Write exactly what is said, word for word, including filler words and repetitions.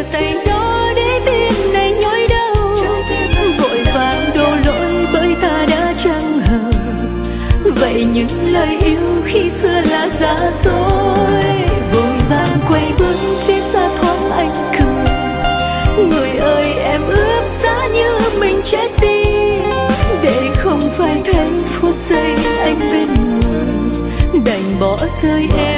giờ tay đó để tim này nhói đau. Vội vàng đổ lỗi bởi ta đã chẳng hờ. Vậy những lời yêu khi xưa là giả dối. Vội vàng quay bước phía xa thoáng anh cười. Người ơi em ước giá như mình chết đi, để không phải thấy phút giây anh bên người, đành bỏ rơi em.